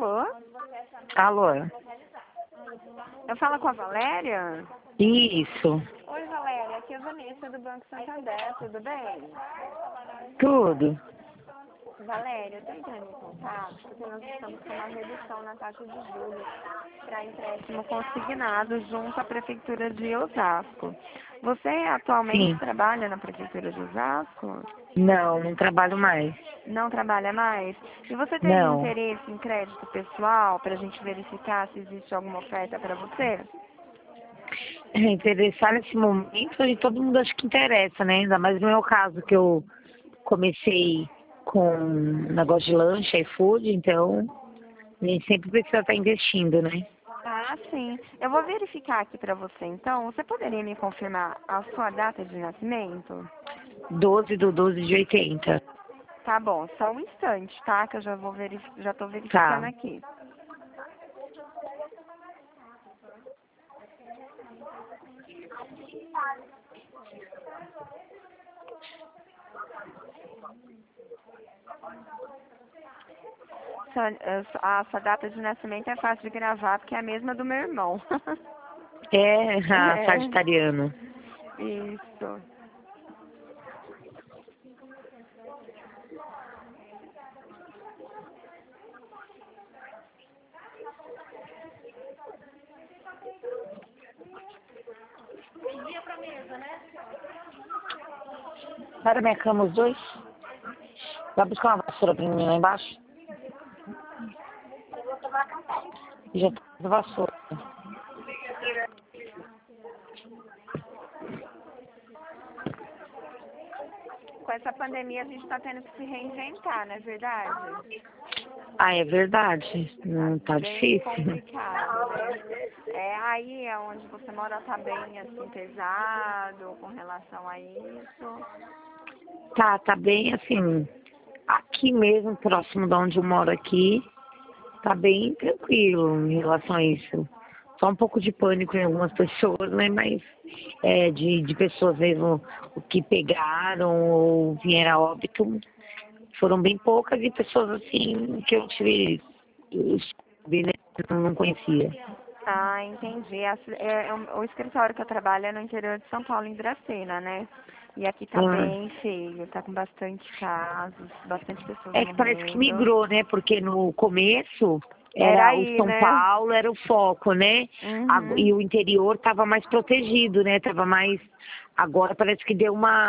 Alô? Alô? Eu falo com a Valéria? Isso. Oi, Valéria. Aqui é a Vanessa do Banco Santander. Tudo bem? Tudo. Valéria, eu tô entrando em contato porque nós estamos com uma redução na taxa de juros para empréstimo consignado junto à Prefeitura de Osasco. Você atualmente Sim. trabalha na Prefeitura de Osasco? Não trabalho mais. Não trabalha mais? E você tem Não. interesse em crédito pessoal para a gente verificar se existe alguma oferta para você? Interessar nesse momento, e todo mundo acho que interessa, né? Ainda mais no meu caso, que eu comecei com negócio de lanche, iFood, então a gente sempre precisa estar investindo, né? Ah, sim. Eu vou verificar aqui para você, então. Você poderia me confirmar a sua data de nascimento? 12/12/80. Tá bom, só um instante, tá? Que eu já vou já tô verificando Tá. aqui. A sua data de nascimento é fácil de gravar porque é a mesma do meu irmão. É, Sagitariano. isso. Vai da minha cama os dois? Vai buscar uma vassoura pra mim lá embaixo? Já tá de vassoura. Com essa pandemia a gente tá tendo que se reinventar, não é verdade? Ah, é verdade. Tá Bem difícil. complicado, né? É, aí é onde você mora tá bem assim pesado com relação a isso. Tá bem assim, aqui mesmo, próximo de onde eu moro aqui, tá bem tranquilo em relação a isso. Só um pouco de pânico em algumas pessoas, né? Mas de pessoas mesmo o que pegaram ou vieram a óbito, foram bem poucas e pessoas assim que eu tive, né, que eu não conhecia. Ah, entendi. O escritório que eu trabalho é no interior de São Paulo, em Dracena, né? E aqui tá Ah. bem feio, tá com bastante casos, bastante pessoas É que parece que morrendo. migrou, né? Porque no começo Era era o aí, São né? Paulo, era o foco, né? E Uhum. o interior estava mais protegido, né? Tava mais. Agora parece que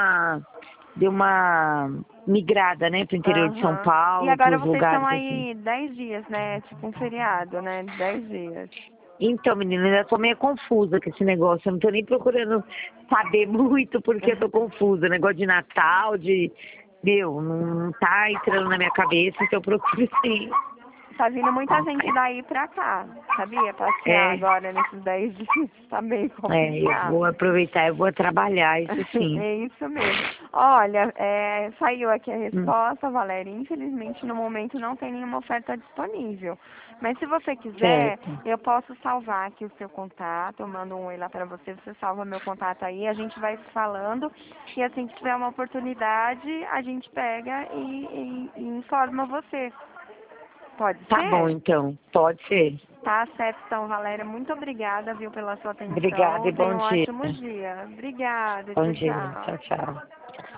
deu uma migrada, né? Pro interior de São Aham. E Paulo, agora pros vocês estão lugares assim. aí 10 dias, né? Tipo um feriado, né? 10 dias. Então, menina, eu ainda tô meio confusa com esse negócio. Eu não tô nem procurando saber muito porque eu tô confusa. Negócio de Natal, Meu, não tá entrando na minha cabeça, então eu procuro sim. Tá vindo muita gente daí pra cá, sabia? Passear É, agora nesses 10 dias. Tá bem eu vou complicado. aproveitar, eu vou trabalhar, isso sim. É isso mesmo. Olha, saiu aqui a Hum, resposta, Valéria. Infelizmente, no momento não tem nenhuma oferta disponível. Mas se você quiser, certo. eu posso salvar aqui o seu contato. Eu mando um oi lá pra você, você salva meu contato aí, a gente vai falando. E assim que tiver uma oportunidade, a gente pega e informa você. Pode Tá bom, ser? então. Pode ser. Tá certo, então, Valéria. Muito obrigada, viu, pela sua Obrigada atenção. e Tenha bom um dia. ótimo dia. Obrigada. Bom Tchau, dia. tchau. Tchau, tchau.